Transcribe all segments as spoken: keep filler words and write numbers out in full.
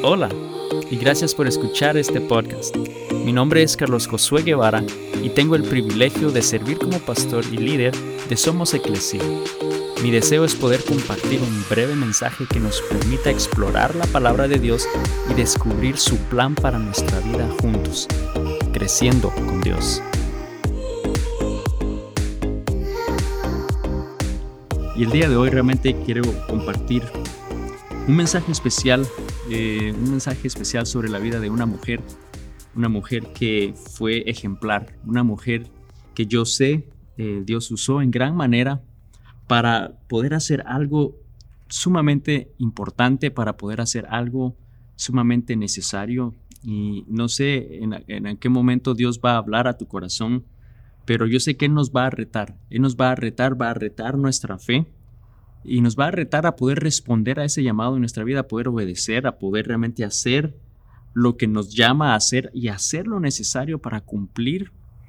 Hola y gracias por escuchar este podcast. Mi nombre es Carlos Josué Guevara y tengo el privilegio de servir como pastor y líder de Somos Eclesia. Mi deseo es poder compartir un breve mensaje que nos permita explorar la palabra de Dios y descubrir su plan para nuestra vida juntos, creciendo con Dios. Y el día de hoy realmente quiero compartir un mensaje especial, eh, un mensaje especial sobre la vida de una mujer, una mujer que fue ejemplar, una mujer que yo sé eh, Dios usó en gran manera para poder hacer algo sumamente importante, para poder hacer algo sumamente necesario. Y no sé en, en qué momento Dios va a hablar a tu corazón, pero yo sé que Él nos va a retar, Él nos va a retar, va a retar nuestra fe. Y nos va a retar a poder responder a ese llamado en nuestra vida, a poder obedecer, a poder realmente hacer lo que nos llama a hacer y hacer lo necesario para cumplir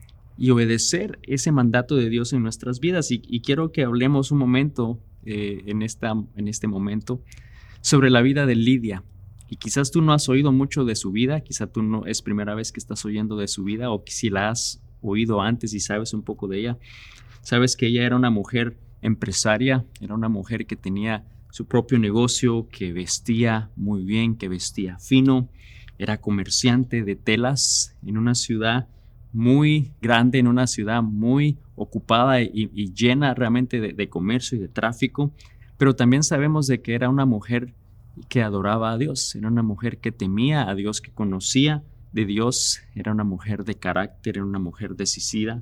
y obedecer ese mandato de Dios en nuestras vidas. Y, y quiero que hablemos un momento eh, en, esta, en este momento sobre la vida de Lidia. Y quizás tú no has oído mucho de su vida, quizás tú no es primera vez que estás oyendo de su vida, o si la has oído antes y sabes un poco de ella. Sabes que ella era una mujer empresaria, era una mujer que tenía su propio negocio, que vestía muy bien, que vestía fino, era comerciante de telas en una ciudad muy grande, en una ciudad muy ocupada y, y llena realmente de, de comercio y de tráfico, pero también sabemos de que era una mujer que adoraba a Dios, era una mujer que temía a Dios, que conocía de Dios, era una mujer de carácter, era una mujer decidida,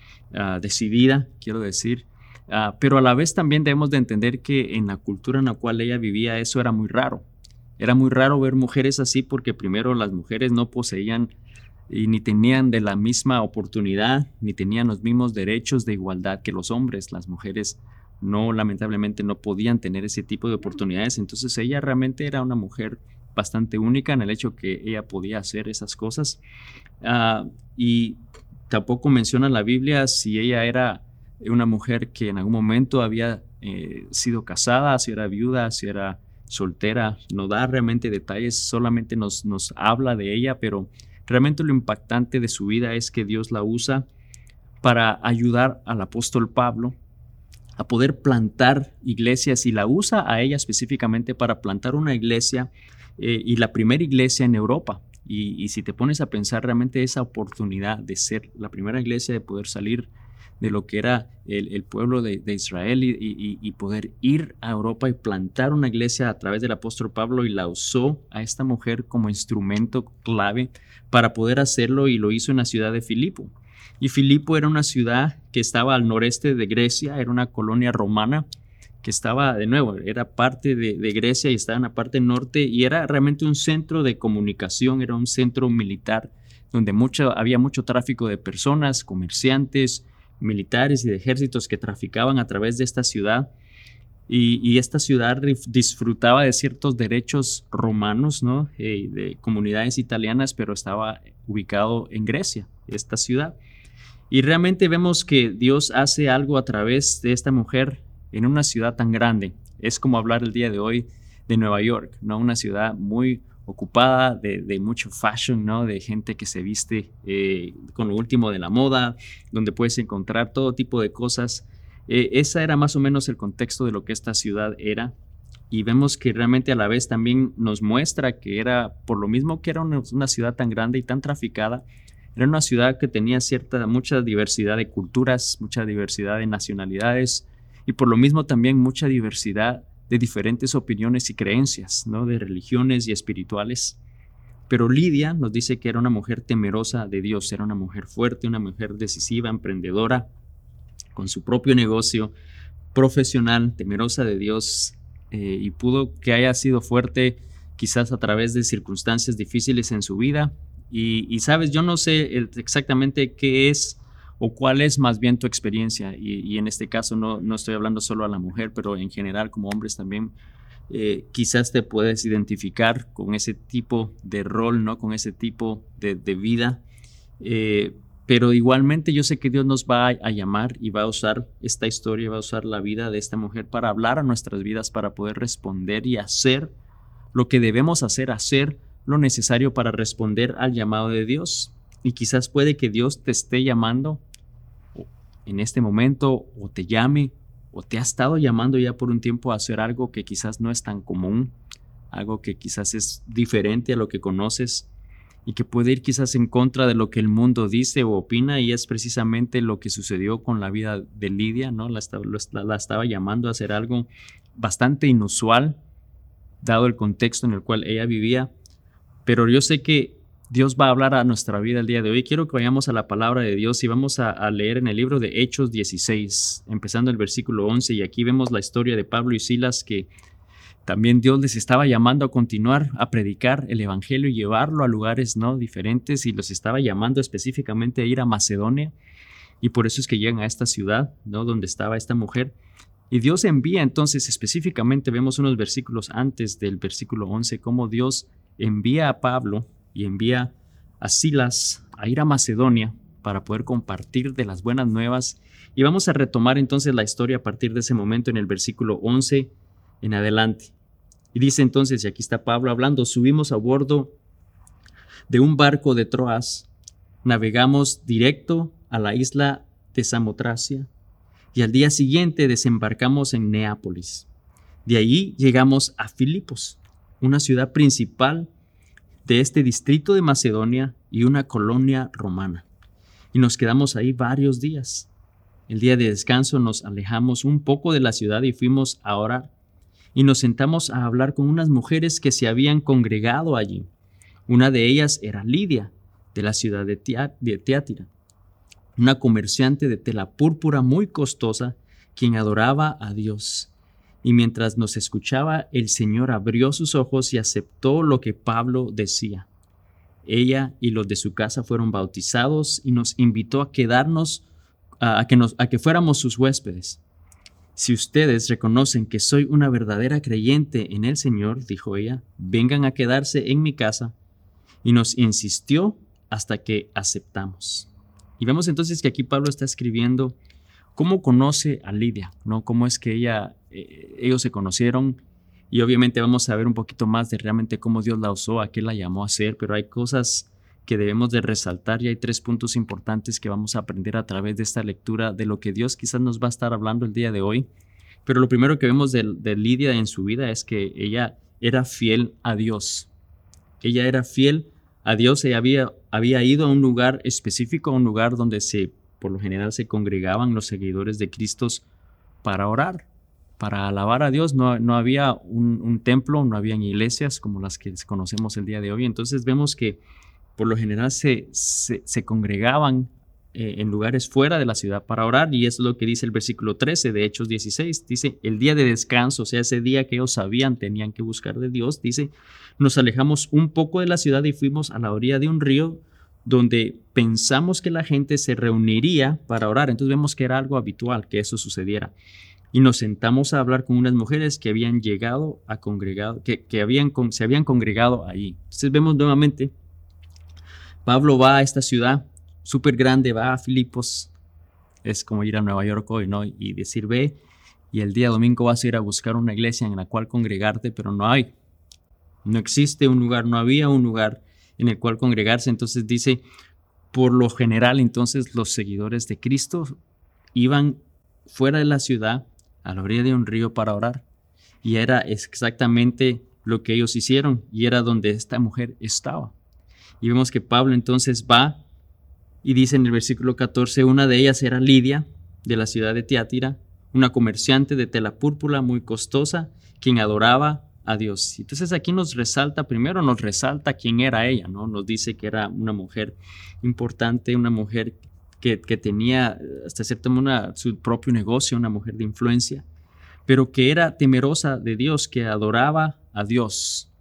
uh, decidida, quiero decir. Uh, pero a la vez también debemos de entender que en la cultura en la cual ella vivía eso era muy raro. Era muy raro ver mujeres así porque primero las mujeres no poseían y ni tenían de la misma oportunidad, ni tenían los mismos derechos de igualdad que los hombres. Las mujeres no, lamentablemente no podían tener ese tipo de oportunidades. Entonces ella realmente era una mujer bastante única en el hecho que ella podía hacer esas cosas. Uh, y tampoco menciona la Biblia si ella era una mujer que en algún momento había eh, sido casada, si era viuda, si era soltera. No da realmente detalles, solamente nos, nos habla de ella, pero realmente lo impactante de su vida es que Dios la usa para ayudar al apóstol Pablo a poder plantar iglesias, y la usa a ella específicamente para plantar una iglesia eh, y la primera iglesia en Europa. Y, y si te pones a pensar realmente esa oportunidad de ser la primera iglesia, de poder salir de lo que era el, el pueblo de, de Israel y, y, y poder ir a Europa y plantar una iglesia a través del apóstol Pablo, y la usó a esta mujer como instrumento clave para poder hacerlo, y lo hizo en la ciudad de Filipo. Y Filipo era una ciudad que estaba al noreste de Grecia, era una colonia romana que estaba, de nuevo, era parte de, de Grecia y estaba en la parte norte, y era realmente un centro de comunicación, era un centro militar donde mucho, había mucho tráfico de personas, comerciantes, militares y de ejércitos que traficaban a través de esta ciudad, y, y esta ciudad disfrutaba de ciertos derechos romanos, ¿no? Eh, de comunidades italianas, pero estaba ubicado en Grecia, esta ciudad. Y realmente vemos que Dios hace algo a través de esta mujer en una ciudad tan grande. Es como hablar el día de hoy de Nueva York, ¿no? Una ciudad muy ocupada de, de mucho fashion, ¿no? De gente que se viste eh, con lo último de la moda, donde puedes encontrar todo tipo de cosas. Eh, esa era más o menos el contexto de lo que esta ciudad era, y vemos que realmente a la vez también nos muestra que era, por lo mismo que era una, una ciudad tan grande y tan traficada, era una ciudad que tenía cierta, mucha diversidad de culturas, mucha diversidad de nacionalidades, y por lo mismo también mucha diversidad de diferentes opiniones y creencias, ¿no? De religiones y espirituales. Pero Lidia nos dice que era una mujer temerosa de Dios, era una mujer fuerte, una mujer decisiva, emprendedora, con su propio negocio, profesional, temerosa de Dios, eh, y pudo que haya sido fuerte quizás a través de circunstancias difíciles en su vida. Y, y sabes, yo no sé exactamente qué es o cuál es más bien tu experiencia, y, y en este caso no, no estoy hablando solo a la mujer, pero en general como hombres también, eh, quizás te puedes identificar con ese tipo de rol, ¿no? Con ese tipo de, de vida, eh, pero igualmente yo sé que Dios nos va a, a llamar y va a usar esta historia, va a usar la vida de esta mujer para hablar a nuestras vidas, para poder responder y hacer lo que debemos hacer, hacer lo necesario para responder al llamado de Dios. Y quizás puede que Dios te esté llamando en este momento, o te llame, o te ha estado llamando ya por un tiempo a hacer algo que quizás no es tan común, algo que quizás es diferente a lo que conoces y que puede ir quizás en contra de lo que el mundo dice o opina, y es precisamente lo que sucedió con la vida de Lidia, ¿no? La estaba, la estaba llamando a hacer algo bastante inusual, dado el contexto en el cual ella vivía. Pero yo sé que Dios va a hablar a nuestra vida el día de hoy. Quiero que vayamos a la palabra de Dios y vamos a, a leer en el libro de Hechos dieciséis, empezando el versículo once, y aquí vemos la historia de Pablo y Silas, que también Dios les estaba llamando a continuar a predicar el evangelio y llevarlo a lugares, ¿no?, diferentes, y los estaba llamando específicamente a ir a Macedonia, y por eso es que llegan a esta ciudad, ¿no?, donde estaba esta mujer. Y Dios envía entonces, específicamente vemos unos versículos antes del versículo once, cómo Dios envía a Pablo y envía a Silas a ir a Macedonia para poder compartir de las buenas nuevas. Y vamos a retomar entonces la historia a partir de ese momento en el versículo once en adelante. Y dice entonces, y aquí está Pablo hablando: subimos a bordo de un barco de Troas, navegamos directo a la isla de Samotracia, y al día siguiente desembarcamos en Neápolis. De allí llegamos a Filipos, una ciudad principal de este distrito de Macedonia y una colonia romana, y nos quedamos ahí varios días. El día de descanso nos alejamos un poco de la ciudad y fuimos a orar, y nos sentamos a hablar con unas mujeres que se habían congregado allí. Una de ellas era Lidia, de la ciudad de Tiatira, una comerciante de tela púrpura muy costosa, quien adoraba a Dios. Y mientras nos escuchaba, el Señor abrió sus ojos y aceptó lo que Pablo decía. Ella y los de su casa fueron bautizados y nos invitó a quedarnos, a, a, que, nos, a que fuéramos sus huéspedes. Si ustedes reconocen que soy una verdadera creyente en el Señor, dijo ella, vengan a quedarse en mi casa. Y nos insistió hasta que aceptamos. Y vemos entonces que aquí Pablo está escribiendo cómo conoce a Lidia, ¿no? Cómo es que ella, eh, ellos se conocieron, y obviamente vamos a ver un poquito más de realmente cómo Dios la usó, a qué la llamó a hacer, pero hay cosas que debemos de resaltar y hay tres puntos importantes que vamos a aprender a través de esta lectura de lo que Dios quizás nos va a estar hablando el día de hoy. Pero lo primero que vemos de, de Lidia en su vida es que ella era fiel a Dios. Ella era fiel a Dios. Ella había, había ido a un lugar específico, a un lugar donde se, por lo general se congregaban los seguidores de Cristo para orar, para alabar a Dios. No, no había un, un templo, no habían iglesias como las que conocemos el día de hoy. Entonces vemos que por lo general se, se, se congregaban eh, en lugares fuera de la ciudad para orar, y eso es lo que dice el versículo trece de Hechos dieciséis. Dice, el día de descanso, o sea, ese día que ellos sabían tenían que buscar de Dios, dice, nos alejamos un poco de la ciudad y fuimos a la orilla de un río donde pensamos que la gente se reuniría para orar. Entonces vemos que era algo habitual que eso sucediera. Y nos sentamos a hablar con unas mujeres que habían llegado a congregado, que, que habían, se habían congregado allí. Entonces vemos nuevamente, Pablo va a esta ciudad súper grande, va a Filipos, es como ir a Nueva York hoy, ¿no? Y decir, ve, y el día domingo vas a ir a buscar una iglesia en la cual congregarte, pero no hay. No existe un lugar, no había un lugar en el cual congregarse. Entonces dice, por lo general, entonces los seguidores de Cristo iban fuera de la ciudad, a la orilla de un río para orar. Y era exactamente lo que ellos hicieron, y era donde esta mujer estaba. Y vemos que Pablo entonces va y dice en el versículo catorce, una de ellas era Lidia, de la ciudad de Tiatira, una comerciante de tela púrpura muy costosa, quien adoraba a Dios. Entonces aquí nos resalta, primero nos resalta quién era ella, ¿no? Nos dice que era una mujer importante, una mujer que, que tenía hasta cierto modo su propio negocio, una mujer de influencia, pero que era temerosa de Dios, que adoraba a Dios.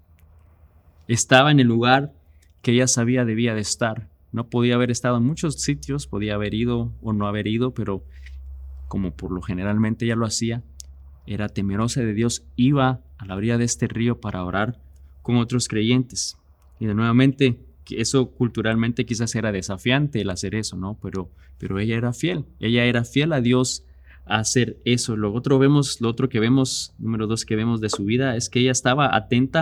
Estaba en el lugar que ella sabía debía de estar. No podía haber estado en muchos sitios, podía haber ido o no haber ido, pero como por lo generalmente ella lo hacía, era temerosa de Dios, iba a la orilla de este río para orar con otros creyentes. Y de nuevamente, eso culturalmente quizás era desafiante el hacer eso, ¿no? Pero, pero ella era fiel, ella era fiel a Dios a hacer eso. Lo otro, vemos, lo otro que vemos, número dos que vemos de su vida, es que ella estaba atenta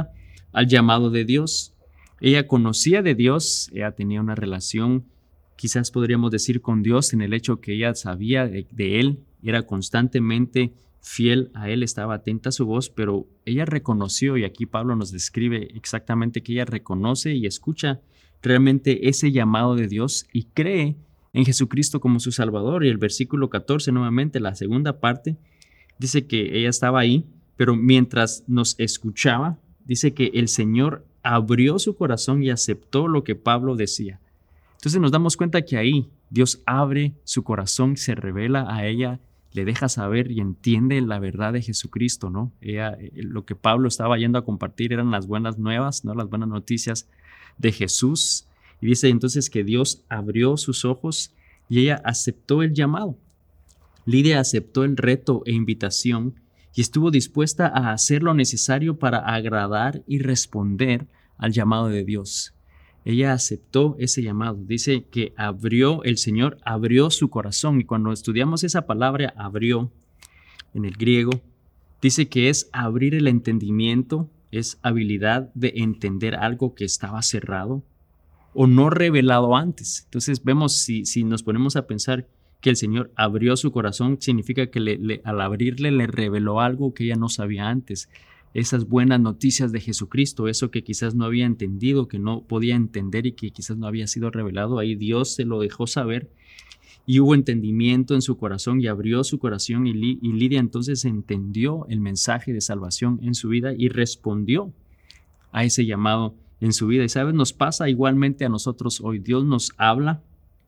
al llamado de Dios. Ella conocía de Dios, ella tenía una relación, quizás podríamos decir, con Dios, en el hecho que ella sabía de, de Él, era constantemente fiel a Él, estaba atenta a su voz, pero ella reconoció, y aquí Pablo nos describe exactamente que ella reconoce y escucha realmente ese llamado de Dios y cree en Jesucristo como su Salvador. Y el versículo catorce, nuevamente, la segunda parte, dice que ella estaba ahí, pero mientras nos escuchaba, dice que el Señor abrió su corazón y aceptó lo que Pablo decía. Entonces nos damos cuenta que ahí Dios abre su corazón, se revela a ella, le deja saber y entiende la verdad de Jesucristo, ¿no? Ella, lo que Pablo estaba yendo a compartir eran las buenas nuevas, ¿no? Las buenas noticias de Jesús. Y dice entonces que Dios abrió sus ojos y ella aceptó el llamado. Lidia aceptó el reto e invitación y estuvo dispuesta a hacer lo necesario para agradar y responder al llamado de Dios. Ella aceptó ese llamado. Dice que abrió, el Señor abrió su corazón. Y cuando estudiamos esa palabra, abrió, en el griego, dice que es abrir el entendimiento, es habilidad de entender algo que estaba cerrado o no revelado antes. Entonces vemos, si, si nos ponemos a pensar que el Señor abrió su corazón, significa que le, le, al abrirle le reveló algo que ella no sabía antes. Esas buenas noticias de Jesucristo, eso que quizás no había entendido, que no podía entender y que quizás no había sido revelado, ahí Dios se lo dejó saber y hubo entendimiento en su corazón y abrió su corazón y, Li, y Lidia entonces entendió el mensaje de salvación en su vida y respondió a ese llamado en su vida. Y sabes, nos pasa igualmente a nosotros hoy. Dios nos habla,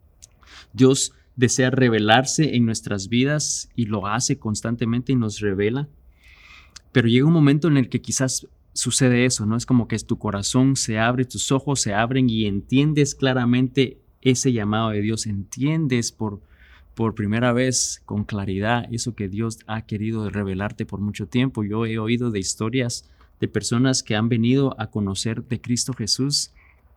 Dios desea revelarse en nuestras vidas y lo hace constantemente y nos revela. Pero llega un momento en el que quizás sucede eso, ¿no? Es como que tu corazón se abre, tus ojos se abren y entiendes claramente ese llamado de Dios. Entiendes por, por primera vez con claridad eso que Dios ha querido revelarte por mucho tiempo. Yo he oído de historias de personas que han venido a conocer de Cristo Jesús,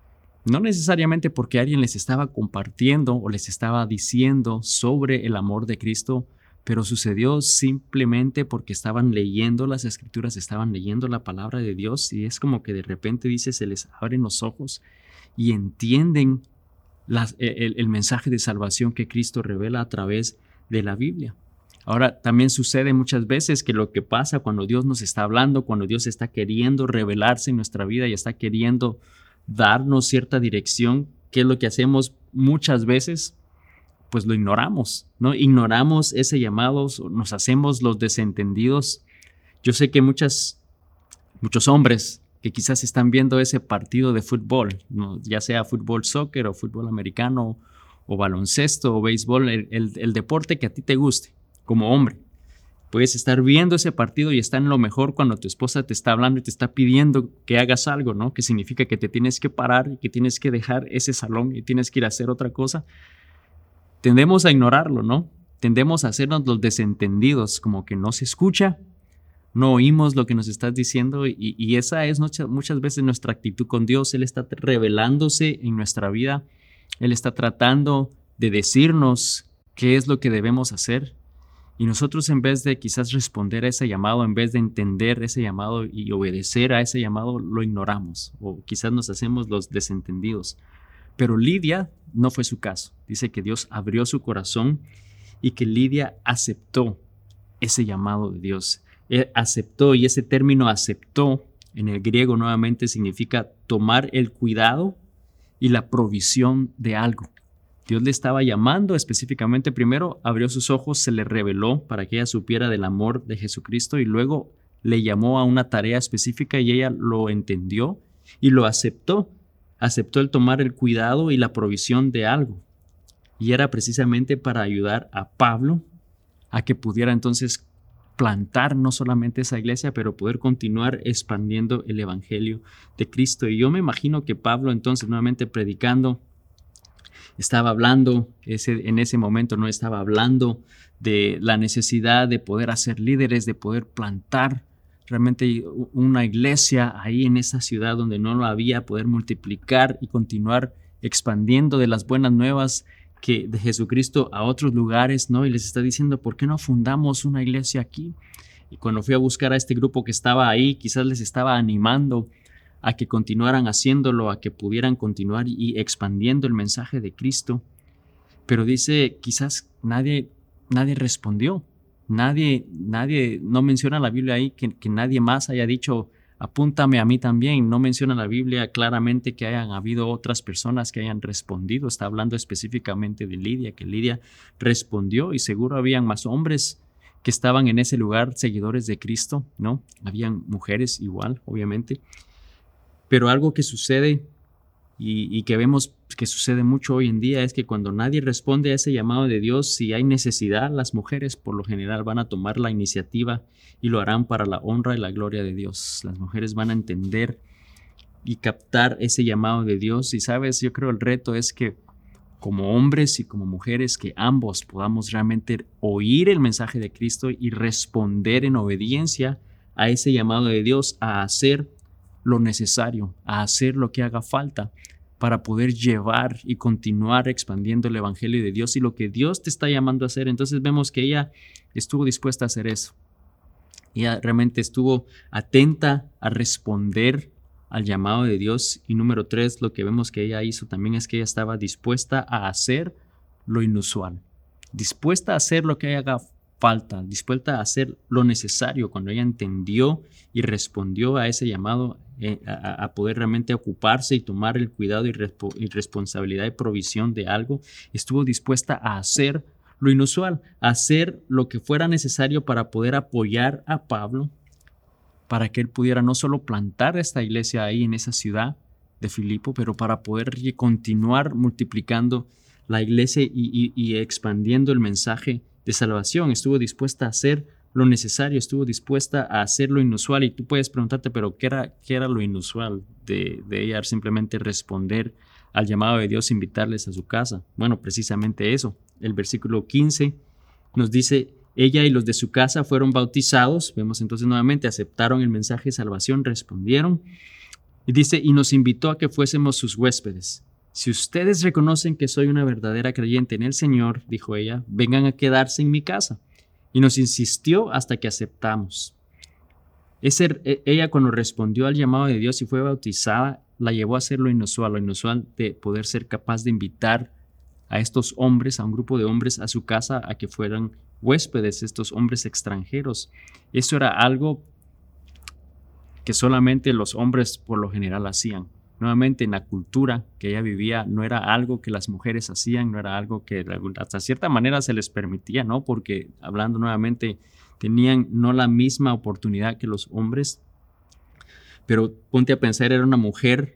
no necesariamente porque alguien les estaba compartiendo o les estaba diciendo sobre el amor de Cristo, pero sucedió simplemente porque estaban leyendo las Escrituras, estaban leyendo la palabra de Dios y es como que de repente dice, se les abren los ojos y entienden las, el, el mensaje de salvación que Cristo revela a través de la Biblia. Ahora, también sucede muchas veces que lo que pasa cuando Dios nos está hablando, cuando Dios está queriendo revelarse en nuestra vida y está queriendo darnos cierta dirección, ¿qué es lo que hacemos muchas veces? Pues lo ignoramos, ¿no? Ignoramos ese llamado, nos hacemos los desentendidos. Yo sé que muchas, muchos hombres que quizás están viendo ese partido de fútbol, ¿no? Ya sea fútbol soccer o fútbol americano o baloncesto o béisbol, el, el, el deporte que a ti te guste como hombre. Puedes estar viendo ese partido y está en lo mejor cuando tu esposa te está hablando y te está pidiendo que hagas algo, ¿no? Que significa que te tienes que parar y que tienes que dejar ese salón y tienes que ir a hacer otra cosa. Tendemos a ignorarlo, ¿no? Tendemos a hacernos los desentendidos, como que no se escucha, no oímos lo que nos estás diciendo y, y esa es muchas, muchas veces nuestra actitud con Dios. Él está revelándose en nuestra vida, Él está tratando de decirnos qué es lo que debemos hacer y nosotros en vez de quizás responder a ese llamado, en vez de entender ese llamado y obedecer a ese llamado, lo ignoramos o quizás nos hacemos los desentendidos. Pero Lidia no fue su caso. Dice que Dios abrió su corazón y que Lidia aceptó ese llamado de Dios. Él aceptó, y ese término aceptó en el griego nuevamente significa tomar el cuidado y la provisión de algo. Dios le estaba llamando específicamente. Primero abrió sus ojos, se le reveló para que ella supiera del amor de Jesucristo y luego le llamó a una tarea específica y ella lo entendió y lo aceptó. Aceptó el tomar el cuidado y la provisión de algo. Y era precisamente para ayudar a Pablo a que pudiera entonces plantar no solamente esa iglesia, pero poder continuar expandiendo el evangelio de Cristo. Y yo me imagino que Pablo entonces nuevamente predicando, estaba hablando, ese, en ese momento no estaba hablando de la necesidad de poder hacer líderes, de poder plantar realmente una iglesia ahí en esa ciudad donde no lo había, poder multiplicar y continuar expandiendo de las buenas nuevas que de Jesucristo a otros lugares, ¿no? Y les está diciendo, ¿por qué no fundamos una iglesia aquí? Y cuando fui a buscar a este grupo que estaba ahí, quizás les estaba animando a que continuaran haciéndolo, a que pudieran continuar y expandiendo el mensaje de Cristo. Pero dice, quizás nadie, nadie respondió. Nadie, nadie, no menciona la Biblia ahí que, que nadie más haya dicho, apúntame a mí también. No menciona la Biblia claramente que hayan habido otras personas que hayan respondido. Está hablando específicamente de Lidia, que Lidia respondió, y seguro habían más hombres que estaban en ese lugar, seguidores de Cristo, ¿no? Habían mujeres igual, obviamente. Pero algo que sucede y, y que vemos que sucede mucho hoy en día es que cuando nadie responde a ese llamado de Dios, si hay necesidad, las mujeres por lo general van a tomar la iniciativa y lo harán para la honra y la gloria de Dios. Las mujeres van a entender y captar ese llamado de Dios. Y sabes, yo creo el reto es que como hombres y como mujeres, que ambos podamos realmente oír el mensaje de Cristo y responder en obediencia a ese llamado de Dios, a hacer lo necesario, a hacer lo que haga falta para poder llevar y continuar expandiendo el evangelio de Dios y lo que Dios te está llamando a hacer. Entonces vemos que ella estuvo dispuesta a hacer eso. Ella realmente estuvo atenta a responder al llamado de Dios. Y número tres, lo que vemos que ella hizo también es que ella estaba dispuesta a hacer lo inusual, dispuesta a hacer lo que haga falta, dispuesta a hacer lo necesario. Cuando ella entendió y respondió a ese llamado, eh, a, a poder realmente ocuparse y tomar el cuidado y, respo- y responsabilidad y provisión de algo, estuvo dispuesta a hacer lo inusual, a hacer lo que fuera necesario para poder apoyar a Pablo, para que él pudiera no solo plantar esta iglesia ahí en esa ciudad de Filipo, pero para poder continuar multiplicando la iglesia y, y, y expandiendo el mensaje de salvación. Estuvo dispuesta a hacer lo necesario, estuvo dispuesta a hacer lo inusual. Y tú puedes preguntarte, pero ¿qué era, qué era lo inusual de, de ella? Simplemente responder al llamado de Dios, invitarles a su casa. Bueno, precisamente eso. El versículo quince nos dice: ella y los de su casa fueron bautizados. Vemos entonces nuevamente, aceptaron el mensaje de salvación, respondieron. Y dice, y nos invitó a que fuésemos sus huéspedes. Si ustedes reconocen que soy una verdadera creyente en el Señor, dijo ella, vengan a quedarse en mi casa. Y nos insistió hasta que aceptamos. Ese, ella cuando respondió al llamado de Dios y fue bautizada, la llevó a hacer lo inusual, lo inusual de poder ser capaz de invitar a estos hombres, a un grupo de hombres a su casa, a que fueran huéspedes, estos hombres extranjeros. Eso era algo que solamente los hombres por lo general hacían. Nuevamente, en la cultura que ella vivía, no era algo que las mujeres hacían, no era algo que hasta cierta manera se les permitía, ¿no? Porque, hablando nuevamente, tenían no la misma oportunidad que los hombres. Pero ponte a pensar, era una mujer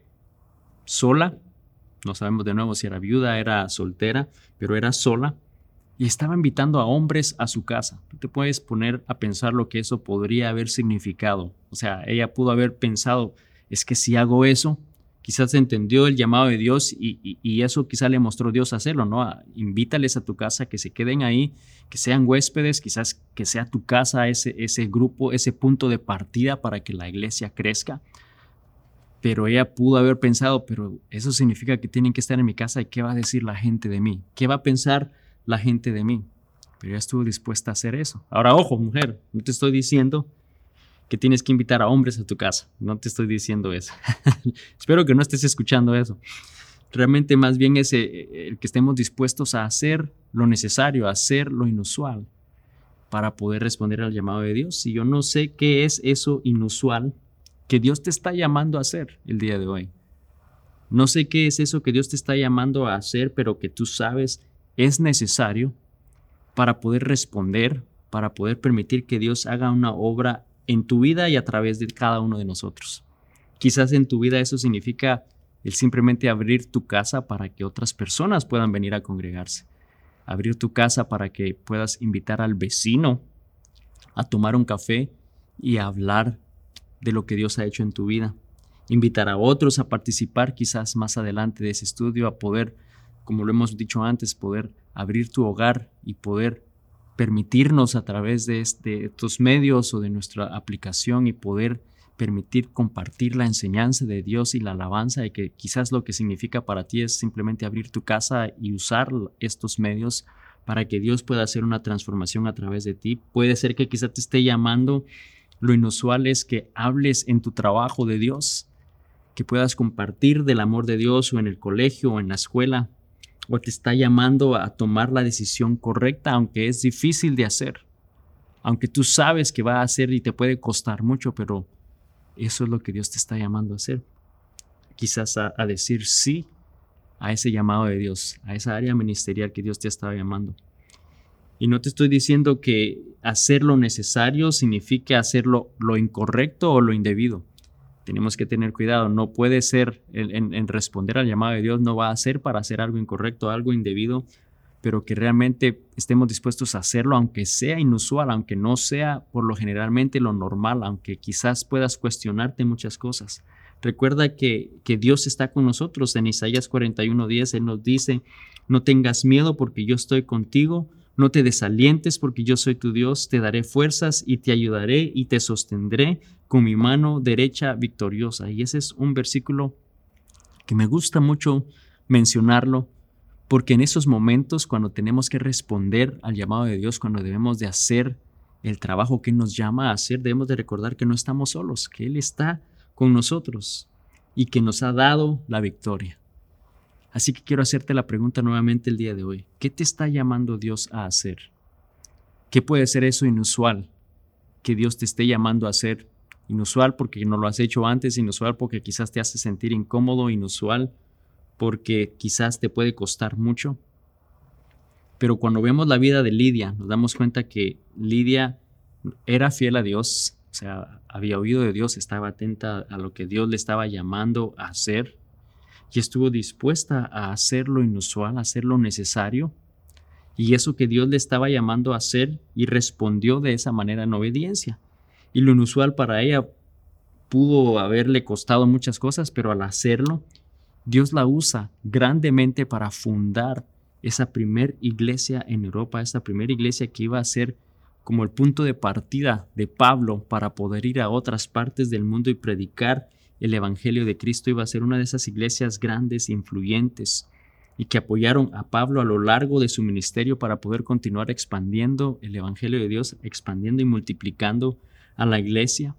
sola, no sabemos de nuevo si era viuda, era soltera, pero era sola, y estaba invitando a hombres a su casa. Tú te puedes poner a pensar lo que eso podría haber significado. O sea, ella pudo haber pensado, es que si hago eso, quizás entendió el llamado de Dios y, y, y eso quizás le mostró Dios hacerlo, ¿no? A, invítales a tu casa, que se queden ahí, que sean huéspedes, quizás que sea tu casa ese, ese grupo, ese punto de partida para que la iglesia crezca. Pero ella pudo haber pensado, pero eso significa que tienen que estar en mi casa, ¿y qué va a decir la gente de mí? ¿Qué va a pensar la gente de mí? Pero ella estuvo dispuesta a hacer eso. Ahora, ojo, mujer, no te estoy diciendo que tienes que invitar a hombres a tu casa. No te estoy diciendo eso. Espero que no estés escuchando eso. Realmente más bien es el que estemos dispuestos a hacer lo necesario, a hacer lo inusual para poder responder al llamado de Dios. Y yo no sé qué es eso inusual que Dios te está llamando a hacer el día de hoy. No sé qué es eso que Dios te está llamando a hacer, pero que tú sabes es necesario para poder responder, para poder permitir que Dios haga una obra en tu vida y a través de cada uno de nosotros. Quizás en tu vida eso significa el simplemente abrir tu casa para que otras personas puedan venir a congregarse. Abrir tu casa para que puedas invitar al vecino a tomar un café y a hablar de lo que Dios ha hecho en tu vida. Invitar a otros a participar quizás más adelante de ese estudio, a poder, como lo hemos dicho antes, poder abrir tu hogar y poder permitirnos a través de estos medios o de nuestra aplicación y poder permitir compartir la enseñanza de Dios y la alabanza, de que quizás lo que significa para ti es simplemente abrir tu casa y usar estos medios para que Dios pueda hacer una transformación a través de ti. Puede ser que quizás te esté llamando. Lo inusual es que hables en tu trabajo de Dios, que puedas compartir del amor de Dios o en el colegio o en la escuela, o te está llamando a tomar la decisión correcta, aunque es difícil de hacer, aunque tú sabes que va a hacer y te puede costar mucho, pero eso es lo que Dios te está llamando a hacer. Quizás a, a decir sí a ese llamado de Dios, a esa área ministerial que Dios te estaba llamando. Y no te estoy diciendo que hacer lo necesario significa hacer lo, lo incorrecto o lo indebido. Tenemos que tener cuidado. No puede ser, en, en responder al llamado de Dios, no va a ser para hacer algo incorrecto, algo indebido, pero que realmente estemos dispuestos a hacerlo, aunque sea inusual, aunque no sea por lo generalmente lo normal, aunque quizás puedas cuestionarte muchas cosas. Recuerda que, que Dios está con nosotros. En Isaías cuarenta y uno diez, Él nos dice: no tengas miedo porque yo estoy contigo, no te desalientes porque yo soy tu Dios, te daré fuerzas y te ayudaré y te sostendré con mi mano derecha victoriosa. Y ese es un versículo que me gusta mucho mencionarlo, porque en esos momentos cuando tenemos que responder al llamado de Dios, cuando debemos de hacer el trabajo que Él nos llama a hacer, debemos de recordar que no estamos solos, que Él está con nosotros y que nos ha dado la victoria. Así que quiero hacerte la pregunta nuevamente el día de hoy. ¿Qué te está llamando Dios a hacer? ¿Qué puede ser eso inusual que Dios te esté llamando a hacer? Inusual porque no lo has hecho antes, inusual porque quizás te hace sentir incómodo, inusual porque quizás te puede costar mucho. Pero cuando vemos la vida de Lidia, nos damos cuenta que Lidia era fiel a Dios. O sea, había oído de Dios, estaba atenta a lo que Dios le estaba llamando a hacer y estuvo dispuesta a hacer lo inusual, a hacer lo necesario, y eso que Dios le estaba llamando a hacer, y respondió de esa manera en obediencia. Y lo inusual para ella pudo haberle costado muchas cosas, pero al hacerlo, Dios la usa grandemente para fundar esa primer iglesia en Europa, esa primera iglesia que iba a ser como el punto de partida de Pablo para poder ir a otras partes del mundo y predicar el evangelio de Cristo. Iba a ser una de esas iglesias grandes, influyentes, y que apoyaron a Pablo a lo largo de su ministerio para poder continuar expandiendo el evangelio de Dios, expandiendo y multiplicando a la iglesia.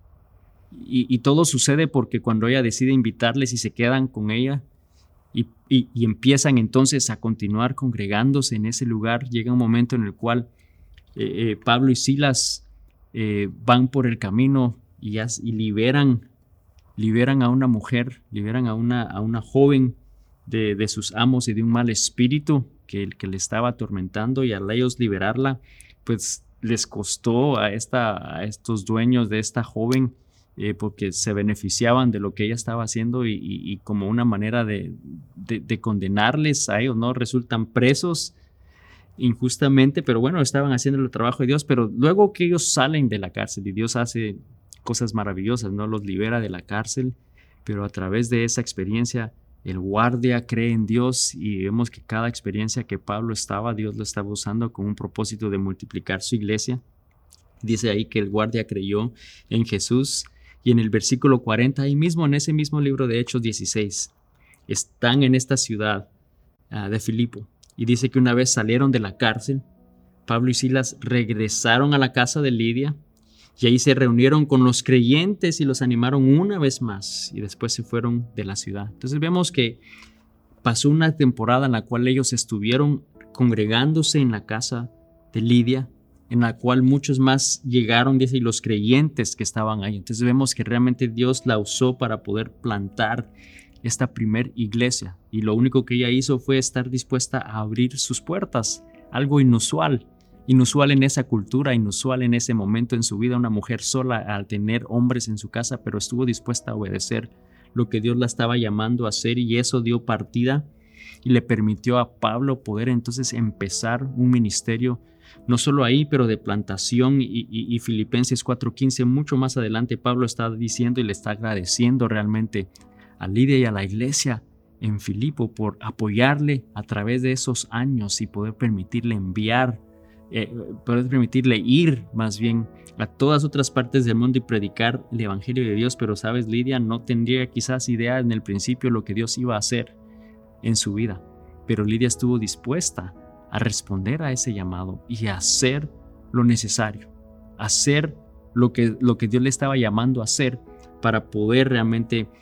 Y, y todo sucede porque cuando ella decide invitarles y se quedan con ella y, y, y empiezan entonces a continuar congregándose en ese lugar, llega un momento en el cual Eh, eh, Pablo y Silas eh, van por el camino y, as, y liberan, liberan a una mujer, liberan a una, a una joven de, de sus amos y de un mal espíritu que, que le estaba atormentando, y al ellos liberarla, pues les costó a, esta, a estos dueños de esta joven eh, porque se beneficiaban de lo que ella estaba haciendo, y, y, y como una manera de, de, de condenarles a ellos, ¿no? Resultan presos injustamente, pero bueno, estaban haciendo el trabajo de Dios. Pero luego que ellos salen de la cárcel, y Dios hace cosas maravillosas, ¿no? Los libera de la cárcel, pero a través de esa experiencia el guardia cree en Dios, y vemos que cada experiencia que Pablo estaba, Dios lo estaba usando con un propósito de multiplicar su iglesia. Dice ahí que el guardia creyó en Jesús, y en el versículo cuarenta, ahí mismo en ese mismo libro de Hechos dieciséis, están en esta ciudad uh, de Filipo. Y dice que una vez salieron de la cárcel, Pablo y Silas regresaron a la casa de Lidia, y ahí se reunieron con los creyentes y los animaron una vez más, y después se fueron de la ciudad. Entonces vemos que pasó una temporada en la cual ellos estuvieron congregándose en la casa de Lidia, en la cual muchos más llegaron, dice, y los creyentes que estaban ahí. Entonces vemos que realmente Dios la usó para poder plantar esta primer iglesia, y lo único que ella hizo fue estar dispuesta a abrir sus puertas, algo inusual, inusual en esa cultura, inusual en ese momento en su vida, una mujer sola al tener hombres en su casa, pero estuvo dispuesta a obedecer lo que Dios la estaba llamando a hacer, y eso dio partida y le permitió a Pablo poder entonces empezar un ministerio, no solo ahí, pero de plantación. Y, y, y Filipenses cuatro quince, mucho más adelante, Pablo está diciendo y le está agradeciendo realmente a Lidia y a la iglesia en Filipo por apoyarle a través de esos años y poder permitirle enviar, eh, poder permitirle ir más bien a todas otras partes del mundo y predicar el evangelio de Dios. Pero sabes, Lidia no tendría quizás idea en el principio lo que Dios iba a hacer en su vida, pero Lidia estuvo dispuesta a responder a ese llamado y a hacer lo necesario, hacer lo que, lo que Dios le estaba llamando a hacer para poder realmente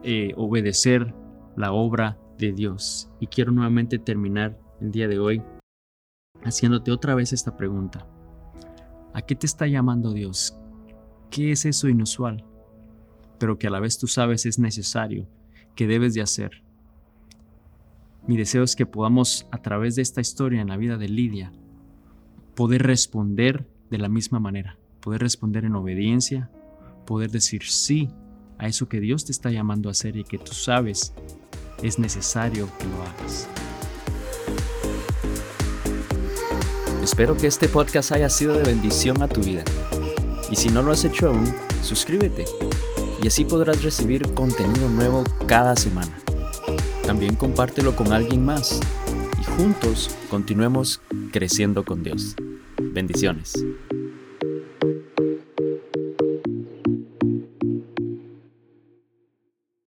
eh, obedecer la obra de Dios. Y quiero nuevamente terminar el día de hoy haciéndote otra vez esta pregunta. ¿A qué te está llamando Dios? ¿Qué es eso inusual, pero que a la vez tú sabes es necesario, que debes de hacer? Mi deseo es que podamos, a través de esta historia en la vida de Lidia, poder responder de la misma manera, poder responder en obediencia, poder decir sí a eso que Dios te está llamando a hacer y que tú sabes es necesario que lo hagas. Espero que este podcast haya sido de bendición a tu vida. Y si no lo has hecho aún, suscríbete y así podrás recibir contenido nuevo cada semana. También compártelo con alguien más y juntos continuemos creciendo con Dios. Bendiciones.